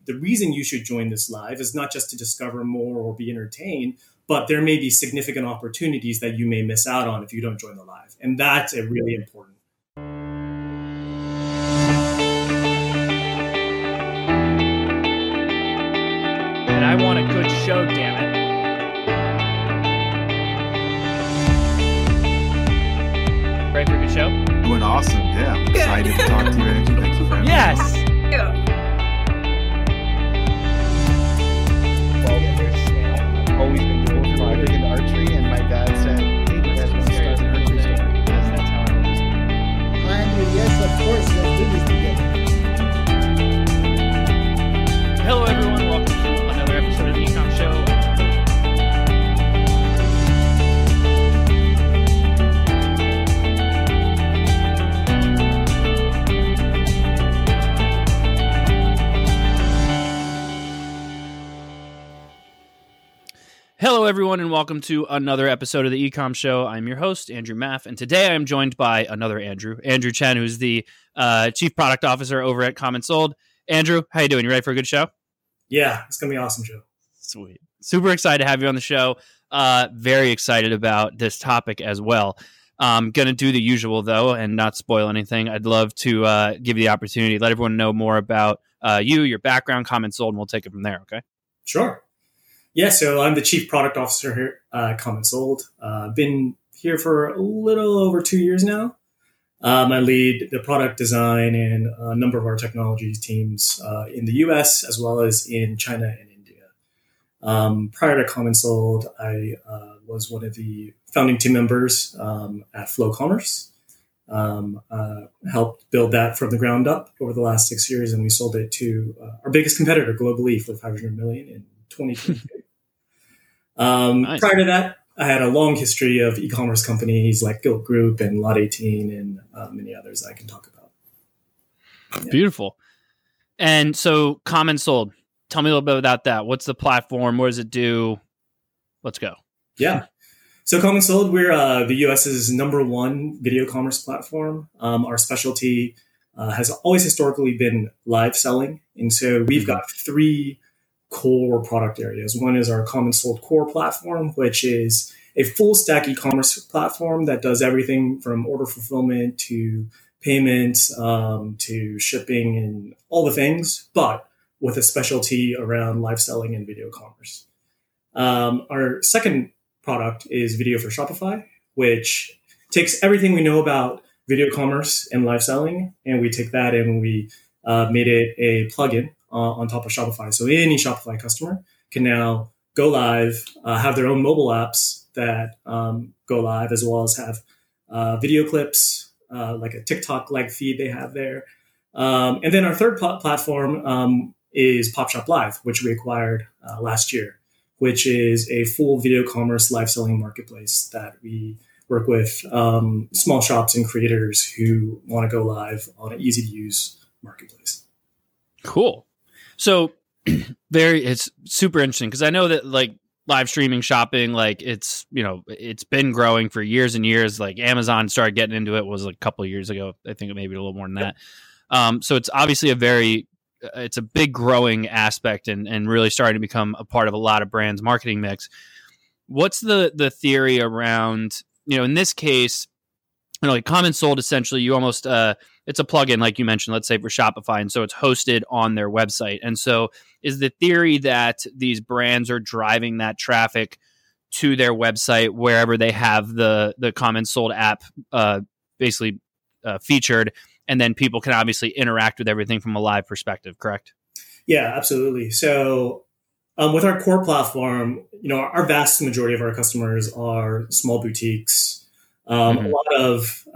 the reason you should join this live is not just to discover more or be entertained, but there may be significant opportunities that you may miss out on if you don't join the live. And that's a really important. And I want a good show, damn it. Ready for a good show? Doing awesome, yeah. I'm excited to talk to you, Andrew. Thank you for having me. Yes! I've always been doing big into archery, and my dad said, hey, you guys want to start an archery store? Yes, that's how I was. Andrew, yes, of course, let's do this together. Hello, everyone. Welcome to another episode of the Ecom Show. Hello, everyone, and welcome to another episode of the Ecom Show. I'm your host, Andrew Maff, and today I am joined by another Andrew Chen, who's the Chief Product Officer over at Common Sold. Andrew, how you doing? You ready for a good show? Yeah, it's going to be awesome, Joe. Sweet. Super excited to have you on the show. Very excited about this topic as well. Going to do the usual, though, and not spoil anything. I'd love to give you the opportunity, let everyone know more about you, your background, Common Sold, and we'll take it from there, okay? Sure. Yeah, so I'm the Chief Product Officer here at Common Sold. Been here for a little over 2 years now. I lead the product design and a number of our technology teams in the US as well as in China and India. Prior to Common Sold, I was one of the founding team members at Flow Commerce. Helped build that from the ground up over the last 6 years, and we sold it to our biggest competitor globally for $500 million in 2022. Nice. Prior to that, I had a long history of e-commerce companies like Gilt Group and Lot 18 and many others I can talk about. Yeah. Beautiful. And so Common Sold, tell me a little bit about that. What's the platform? What does it do? Let's go. Yeah. So Common Sold, we're the US's number one video commerce platform. Our specialty has always historically been live selling. And so we've got three core product areas. One is our Common Sold Core platform, which is a full stack e-commerce platform that does everything from order fulfillment to payments to shipping and all the things, but with a specialty around live selling and video commerce. Our second product is Video for Shopify, which takes everything we know about video commerce and live selling, and we take that and we made it a plugin on top of Shopify. So any Shopify customer can now go live, have their own mobile apps that go live, as well as have video clips, like a TikTok-like feed they have there. And then our third platform is PopShop Live, which we acquired last year, which is a full video commerce live selling marketplace that we work with small shops and creators who want to go live on an easy-to-use marketplace. Cool. So it's super interesting because I know that like live streaming shopping, like it's been growing for years and years. Like Amazon started getting into it was like a couple of years ago. I think maybe a little more than that. So it's obviously it's a big growing aspect and really starting to become a part of a lot of brands' marketing mix. What's the theory around, in this case, like Common Sold, essentially you almost, it's a plugin, like you mentioned, let's say for Shopify. And so it's hosted on their website. And so is the theory that these brands are driving that traffic to their website wherever they have the Common Sold app basically featured, and then people can obviously interact with everything from a live perspective, correct? Yeah, absolutely. So with our core platform, our vast majority of our customers are small boutiques, a lot of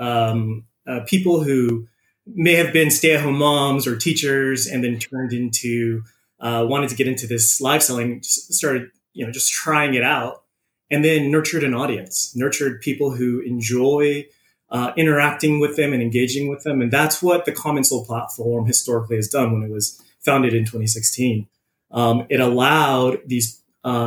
people who may have been stay-at-home moms or teachers and then turned into wanted to get into this live selling, started just trying it out, and then nurtured an audience, nurtured people who enjoy interacting with them and engaging with them. And that's what the Common Sold platform historically has done when it was founded in 2016. It allowed these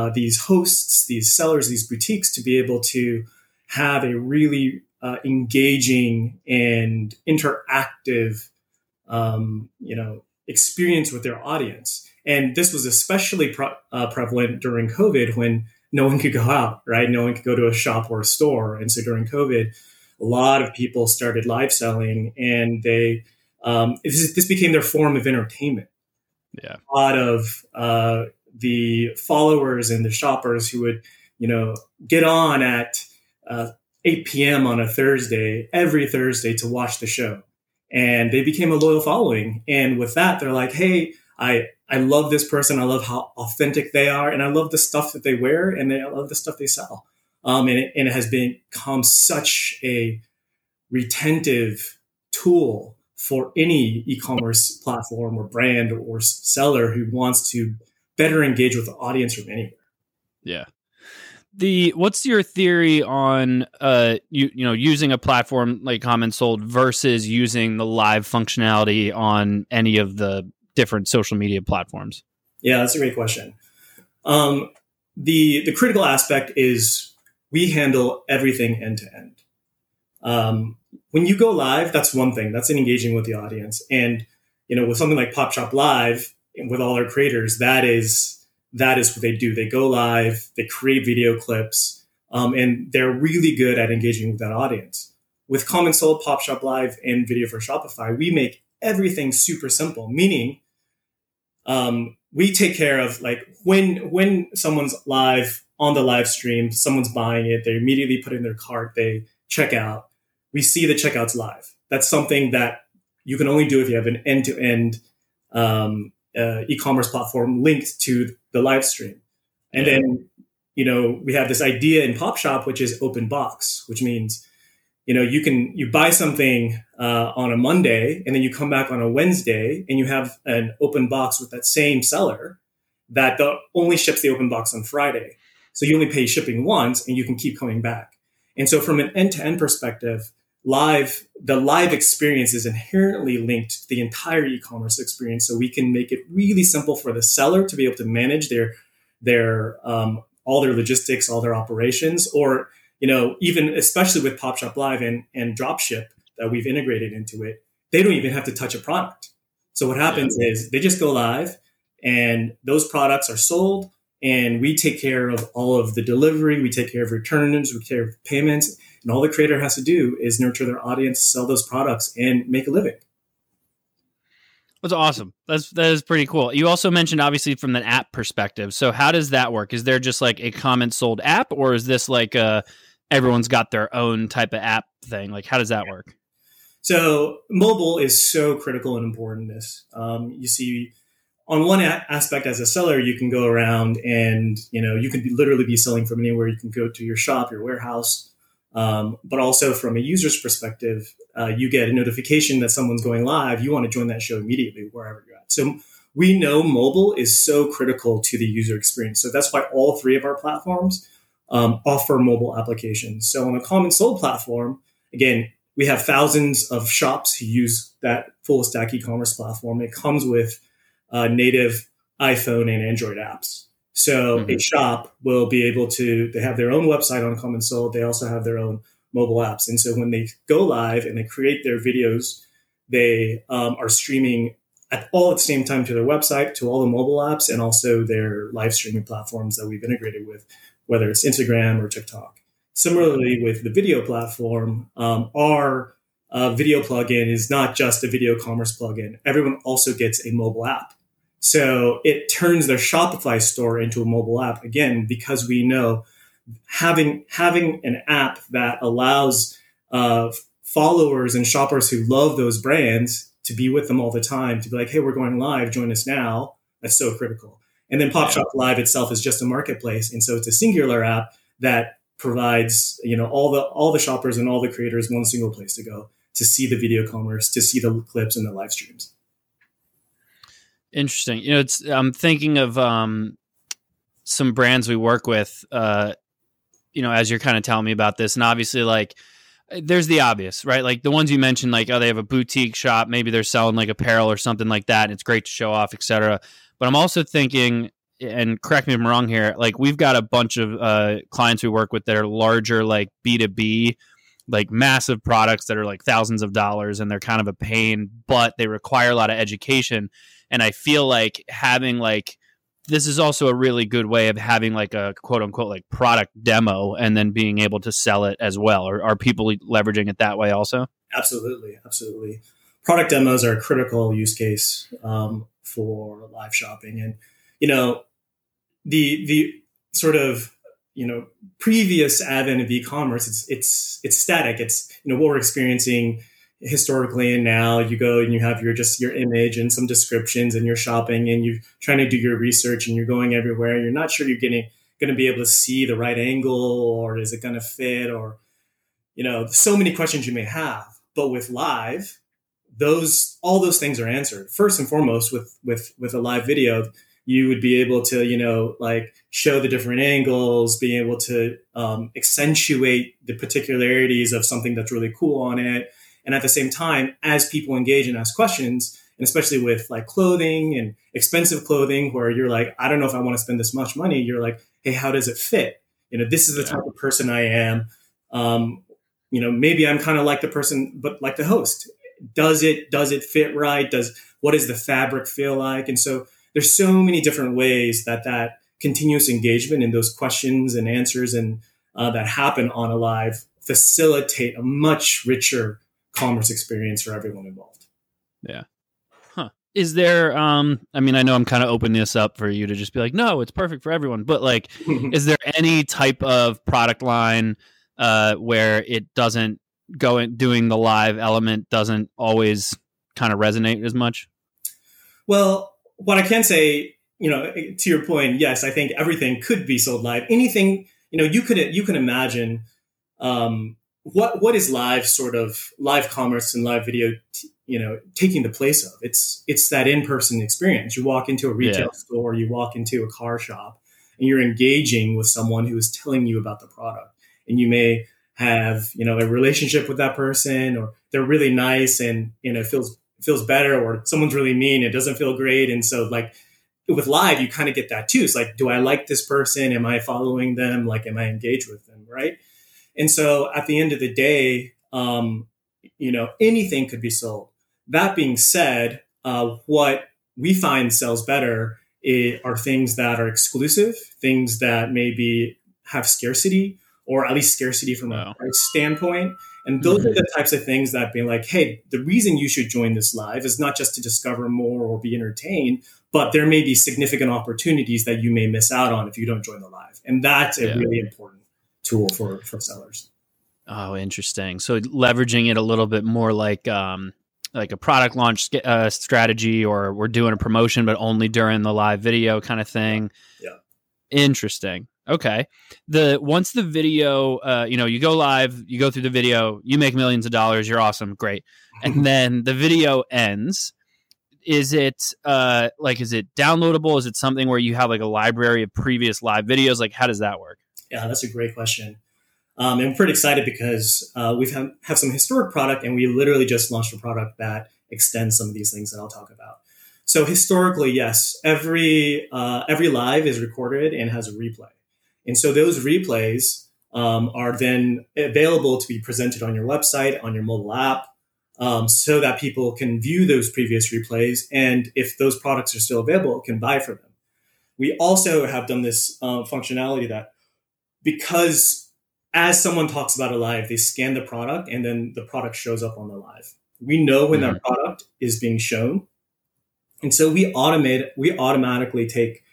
hosts, these sellers, these boutiques to be able to have a really engaging and interactive, experience with their audience. And this was especially prevalent during COVID when no one could go out, right? No one could go to a shop or a store. And so during COVID, a lot of people started live selling, and this became their form of entertainment. Yeah. A lot of the followers and the shoppers who would, get on at 8 p.m. on a Thursday, every Thursday, to watch the show. And they became a loyal following. And with that, they're like, hey, I love this person. I love how authentic they are. And I love the stuff that they wear, and I love the stuff they sell. And it has become such a retentive tool for any e-commerce platform or brand or seller who wants to better engage with the audience from anywhere. Yeah. What's your theory on using a platform like Common Sold versus using the live functionality on any of the different social media platforms? Yeah, that's a great question. The critical aspect is we handle everything end to end. When you go live, that's one thing. That's engaging with the audience. And, with something like Pop Shop Live, with all our creators, that is what they do. They go live, they create video clips, and they're really good at engaging with that audience. With Common Sold, Pop Shop Live, and Video for Shopify, we make everything super simple, meaning we take care of, like, when someone's live on the live stream, someone's buying it, they immediately put it in their cart, they check out. We see the checkouts live. That's something that you can only do if you have an end-to-end e-commerce platform linked to the live stream. And then, we have this idea in Pop Shop, which is open box, which means, you buy something on a Monday, and then you come back on a Wednesday, and you have an open box with that same seller that only ships the open box on Friday. So you only pay shipping once, and you can keep coming back. And so from an end-to-end perspective, the live experience is inherently linked to the entire e-commerce experience. So we can make it really simple for the seller to be able to manage their all their logistics, all their operations, or, even especially with Pop Shop Live and Dropship that we've integrated into it, they don't even have to touch a product. So what happens is they just go live, and those products are sold, and we take care of all of the delivery. We take care of returns, we take care of payments. And all the creator has to do is nurture their audience, sell those products, and make a living. That's awesome. That is pretty cool. You also mentioned, obviously, from the app perspective. So how does that work? Is there just like a Common Sold app, or is this like everyone's got their own type of app thing? Like, how does that work? So mobile is so critical and important in this. You see, on one aspect, as a seller, you can go around and, you can literally be selling from anywhere. You can go to your shop, your warehouse. But also from a user's perspective, you get a notification that someone's going live. You want to join that show immediately, wherever you're at. So we know mobile is so critical to the user experience. So that's why all three of our platforms offer mobile applications. So on a Common Sold platform, again, we have thousands of shops who use that full stack e-commerce platform. It comes with native iPhone and Android apps. So a shop will be able they have their own website on Common Sold. They also have their own mobile apps. And so when they go live and they create their videos, they are streaming at the same time to their website, to all the mobile apps, and also their live streaming platforms that we've integrated with, whether it's Instagram or TikTok. Similarly, with the video platform, our video plugin is not just a video commerce plugin. Everyone also gets a mobile app. So it turns their Shopify store into a mobile app, again, because we know having an app that allows followers and shoppers who love those brands to be with them all the time, to be like, hey, we're going live, join us now. That's so critical. And then Pop Shop Live itself is just a marketplace. And so it's a singular app that provides, all the shoppers and all the creators one single place to go to see the video commerce, to see the clips and the live streams. Interesting. I'm thinking of some brands we work with, as you're kind of telling me about this. And obviously, like, there's the obvious, right? Like the ones you mentioned, like, they have a boutique shop. Maybe they're selling like apparel or something like that. And it's great to show off, et cetera. But I'm also thinking, and correct me if I'm wrong here, like we've got a bunch of clients we work with that are larger, like B2B like massive products that are like thousands of dollars and they're kind of a pain, but they require a lot of education. And I feel like having like, this is also a really good way of having like a quote unquote like product demo and then being able to sell it as well. Or are people leveraging it that way also? Absolutely. Absolutely. Product demos are a critical use case for live shopping. And, the sort of, previous advent of e-commerce, it's static. It's, what we're experiencing historically, and now you go and you have your image and some descriptions and you're shopping and you're trying to do your research and you're going everywhere. You're not sure you're going to be able to see the right angle, or is it going to fit, or, so many questions you may have. But with live, all those things are answered. First and foremost, with a live video, you would be able to, like show the different angles, being able to accentuate the particularities of something that's really cool on it. And at the same time, as people engage and ask questions, and especially with like clothing and expensive clothing, where you're like, I don't know if I want to spend this much money. You're like, hey, how does it fit? This is the type of person I am. Maybe I'm kind of like the person, but like the host. Does it fit right? What does the fabric feel like? And so there's so many different ways that continuous engagement and those questions and answers and that happen on a live facilitate a much richer commerce experience for everyone involved. Yeah. Huh. Is there, I know I'm kind of opening this up for you to just be like, no, it's perfect for everyone. But like, is there any type of product line where it doesn't doing the live element doesn't always kind of resonate as much? Well, what I can say, to your point, yes, I think everything could be sold live. Anything, you can imagine what is live commerce and live video, taking the place of. It's that in-person experience. You walk into a retail store, you walk into a car shop, and you're engaging with someone who is telling you about the product. And you may have, a relationship with that person, or they're really nice and, it feels better, or someone's really mean. It doesn't feel great. And so like with live, you kind of get that too. It's like, do I like this person? Am I following them? Like, am I engaged with them? Right. And so at the end of the day, anything could be sold. That being said, what we find sells better are things that are exclusive, things that maybe have scarcity, or at least scarcity from a price standpoint. And those are the types of things that being like, hey, the reason you should join this live is not just to discover more or be entertained, but there may be significant opportunities that you may miss out on if you don't join the live. And that's a really important tool for sellers. Oh, interesting. So leveraging it a little bit more like a product launch strategy, or we're doing a promotion, but only during the live video kind of thing. Yeah. Interesting. Okay. Once the video, you go live, you go through the video, you make millions of dollars, you're awesome, great. And then the video ends. Is it is it downloadable? Is it something where you have like a library of previous live videos? Like, how does that work? Yeah, that's a great question. And I'm pretty excited because we've have some historic product, and we literally just launched a product that extends some of these things that I'll talk about. So historically, yes, every live is recorded and has a replay. And so those replays are then available to be presented on your website, on your mobile app, so that people can view those previous replays. And if those products are still available, can buy for them. We also have done this functionality that, because as someone talks about a live, they scan the product and then the product shows up on the live. We know when that product is being shown. And so we automatically take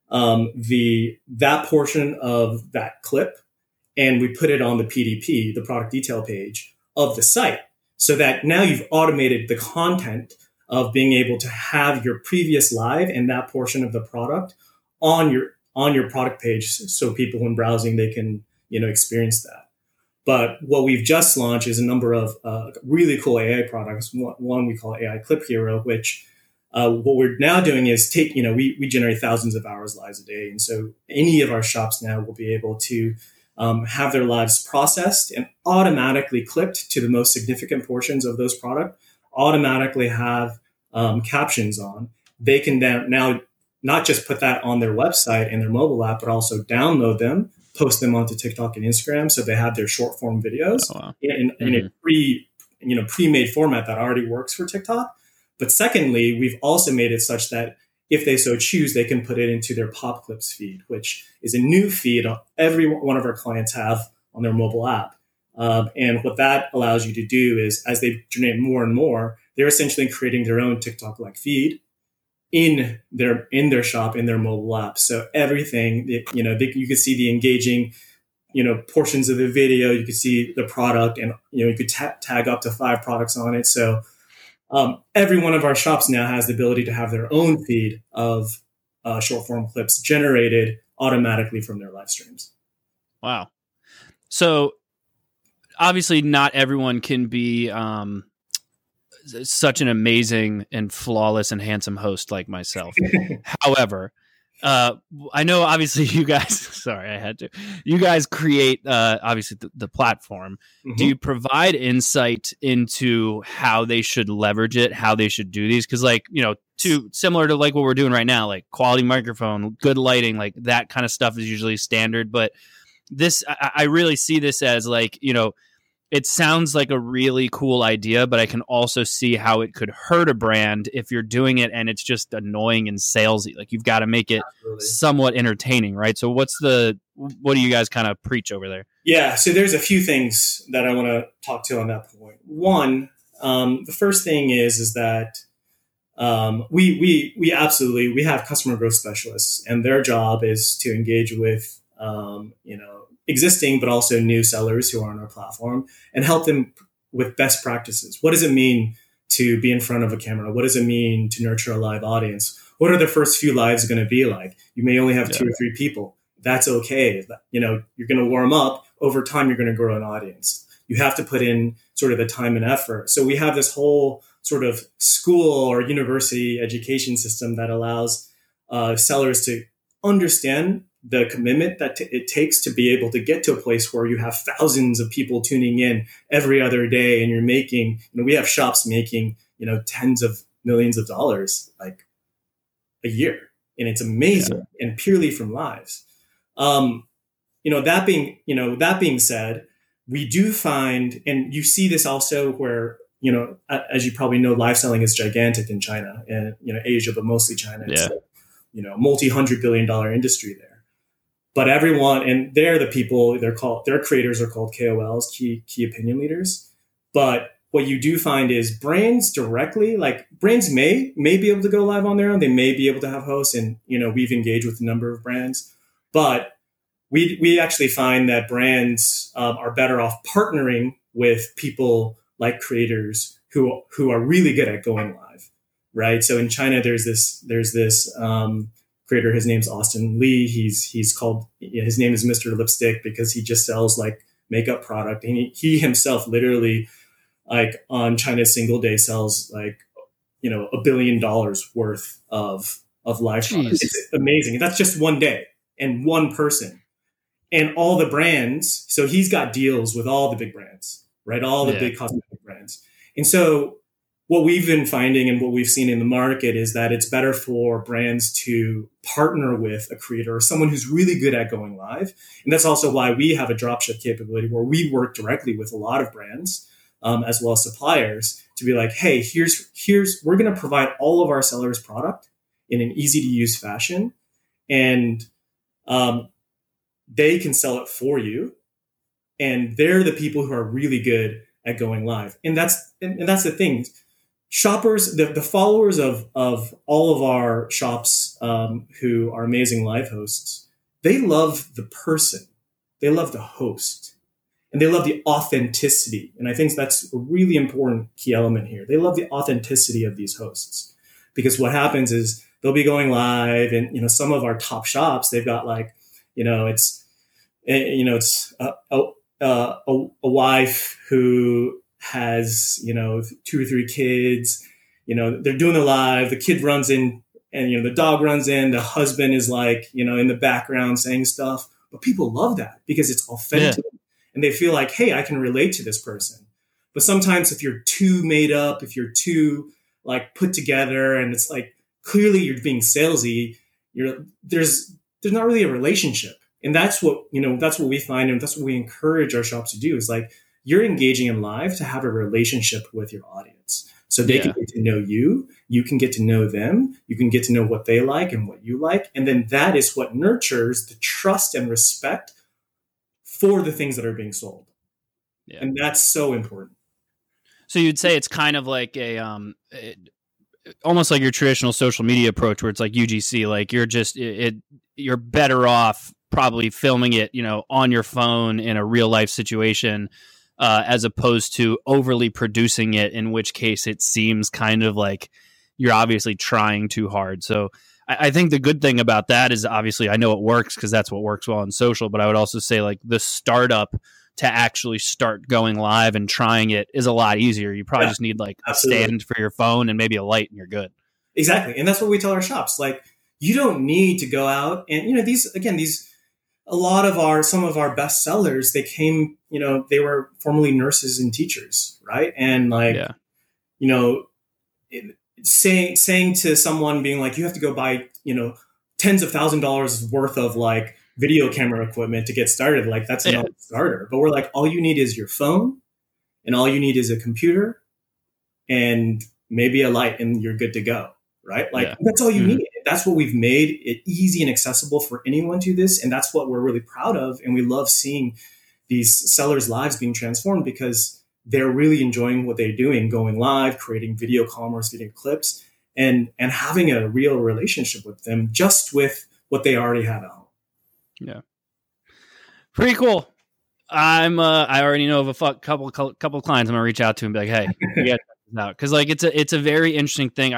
that portion of that clip, and we put it on the PDP, the product detail page of the site, so that now you've automated the content of being able to have your previous live and that portion of the product on your product page, so people when browsing, they can, experience that. But what we've just launched is a number of really cool AI products. One we call AI Clip Hero, which what we're now doing is we generate thousands of hours lives a day. And so any of our shops now will be able to have their lives processed and automatically clipped to the most significant portions of those products, automatically have captions on. They can now not just put that on their website and their mobile app, but also download them, post them onto TikTok and Instagram, so they have their short form videos Oh, wow. in a pre-made format that already works for TikTok. But secondly, we've also made it such that if they so choose, they can put it into their Pop Clips feed, which is a new feed every one of our clients have on their mobile app. And what that allows you to do is, as they generate more and more, they're essentially creating their own TikTok-like feed in their shop, in their mobile app. So everything, you could see the engaging, portions of the video. You could see the product, and you could tag up to 5 products on it. So every one of our shops now has the ability to have their own feed of short form clips generated automatically from their live streams. Wow. So obviously not everyone can be such an amazing and flawless and handsome host like myself. However, I know obviously you guys, sorry, I had to, you guys create obviously the platform. Mm-hmm. Do you provide insight into how they should leverage it, how they should do these? Because similar to like what we're doing right now, like quality microphone, good lighting, like that kind of stuff is usually standard. But this, I really see this as like, it sounds like a really cool idea, but I can also see how it could hurt a brand if you're doing it and it's just annoying and salesy. Like you've got to make it somewhat entertaining, right? So what do you guys kind of preach over there? Yeah, so there's a few things that I want to talk to on that point. One, the first thing is that we absolutely have customer growth specialists, and their job is to engage with existing but also new sellers who are on our platform and help them with best practices. What does it mean to be in front of a camera? What does it mean to nurture a live audience? What are the first few lives going to be like? You may only have 2 or 3 people. That's okay. You're going to warm up. Over time, you're going to grow an audience. You have to put in sort of the time and effort. So we have this whole sort of school or university education system that allows sellers to understand the commitment that it takes to be able to get to a place where you have thousands of people tuning in every other day, and you're making, we have shops making, tens of millions of dollars like a year, and it's amazing, and purely from lives. That being said, we do find, and you see this also where, as you probably know, live selling is gigantic in China and, Asia, but mostly China. It's multi-$100 billion industry there. But everyone, and they're the people, their creators are called KOLs, key opinion leaders. But what you do find is brands directly, like brands may be able to go live on their own. They may be able to have hosts, and, we've engaged with a number of brands. But we actually find that brands are better off partnering with people like creators who are really good at going live, right? So in China, there's this creator. His name's Austin Lee. His name is Mr. Lipstick because he just sells like makeup product. And he himself literally, like on China's single day, sells like, $1 billion worth of live products. It's amazing. And that's just one day and one person and all the brands. So he's got deals with all the big brands, right? All the big cosmetic brands. And so what we've been finding and what we've seen in the market is that it's better for brands to partner with a creator or someone who's really good at going live. And that's also why we have a dropship capability where we work directly with a lot of brands, as well as suppliers, to be like, hey, we're going to provide all of our sellers product in an easy to use fashion. And they can sell it for you. And they're the people who are really good at going live. And that's the thing. Shoppers, the followers of all of our shops who are amazing live hosts, they love the person. They love the host. And they love the authenticity. And I think that's a really important key element here. They love the authenticity of these hosts. Because what happens is they'll be going live, and some of our top shops, they've got like, it's a wife who has, 2 or 3 kids, they're doing it live. The kid runs in and, the dog runs in, the husband is like, in the background saying stuff, but people love that because it's authentic and they feel like, hey, I can relate to this person. But sometimes if you're too made up, if you're too like put together and it's like, clearly you're being salesy, there's not really a relationship. And that's what we find, and that's what we encourage our shops to do, is like, you're engaging in live to have a relationship with your audience. So they can get to know you, you can get to know them, you can get to know what they like and what you like. And then that is what nurtures the trust and respect for the things that are being sold. Yeah. And that's so important. So you'd say it's kind of like almost like your traditional social media approach, where it's like UGC, like you're better off probably filming it, on your phone in a real life situation, as opposed to overly producing it, in which case it seems kind of like you're obviously trying too hard. So I think the good thing about that is, obviously I know it works because that's what works well on social, but I would also say like the startup to actually start going live and trying it is a lot easier. You probably just need like a stand for your phone and maybe a light and you're good. Exactly. And that's what we tell our shops. Like, you don't need to go out and, some of our best sellers, they came, they were formerly nurses and teachers. Right. And saying to someone, being like, you have to go buy, tens of $1,000s worth of like video camera equipment to get started. Like, that's not a starter. But we're like, all you need is your phone, and all you need is a computer and maybe a light, and you're good to go. Right. Like, that's all you need. That's what we've made it easy and accessible for anyone to this. And that's what we're really proud of. And we love seeing these sellers' lives being transformed, because they're really enjoying what they're doing, going live, creating video commerce, video clips, and having a real relationship with them, just with what they already have at home. Yeah. Pretty cool. I already know of a couple clients I'm going to reach out to and be like, hey, you guys check this out. Cause like, it's a very interesting thing.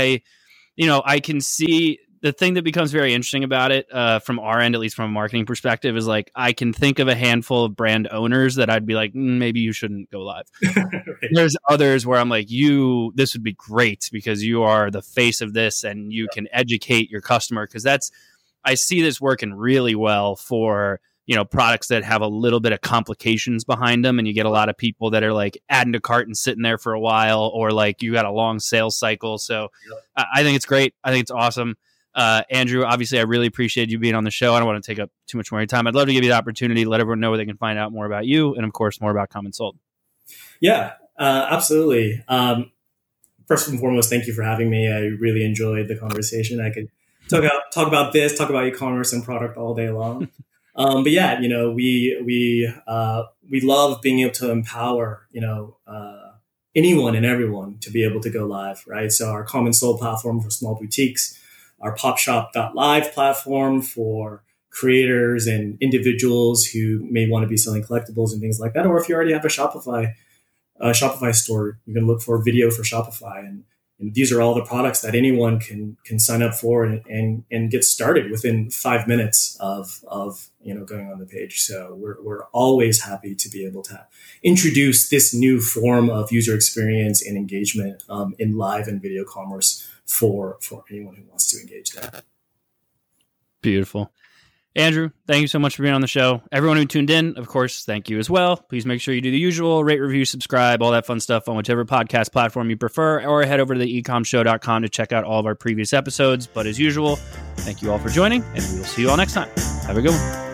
I can see the thing that becomes very interesting about it, from our end, at least from a marketing perspective, is like, I can think of a handful of brand owners that I'd be like, maybe you shouldn't go live. Right. There's others where I'm like, this would be great because you are the face of this and you can educate your customer. Cause I see this working really well for, products that have a little bit of complications behind them. And you get a lot of people that are like adding to cart and sitting there for a while, or like you got a long sales cycle. So I think it's great. I think it's awesome. Andrew, obviously I really appreciate you being on the show. I don't want to take up too much more of your time. I'd love to give you the opportunity to let everyone know where they can find out more about you, and of course, more about Common Sold. Yeah, absolutely. First and foremost, thank you for having me. I really enjoyed the conversation. I could talk about e-commerce and product all day long. But yeah, we love being able to empower, anyone and everyone to be able to go live, right? So our Common Sold platform for small boutiques, our PopShop.live platform for creators and individuals who may want to be selling collectibles and things like that. Or if you already have a Shopify store, you can look for video for Shopify. And these are all the products that anyone can sign up for and get started within 5 minutes of going on the page. So we're always happy to be able to introduce this new form of user experience and engagement in live and video commerce for anyone who wants to engage there. Beautiful. Andrew, thank you so much for being on the show. Everyone who tuned in, of course, thank you as well. Please make sure you do the usual, rate, review, subscribe, all that fun stuff on whichever podcast platform you prefer, or head over to the ecomshow.com to check out all of our previous episodes. But as usual, thank you all for joining, and we will see you all next time. Have a good one.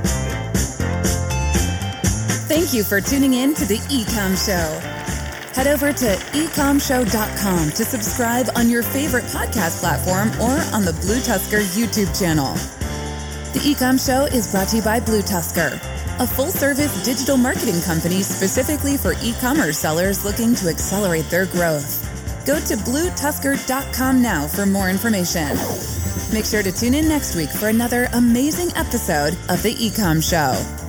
Thank you for tuning in to the Ecom Show. Head over to ecomshow.com to subscribe on your favorite podcast platform or on the Blue Tusker YouTube channel. The Ecom Show is brought to you by Blue Tusker, a full-service digital marketing company specifically for e-commerce sellers looking to accelerate their growth. Go to bluetusker.com now for more information. Make sure to tune in next week for another amazing episode of The Ecom Show.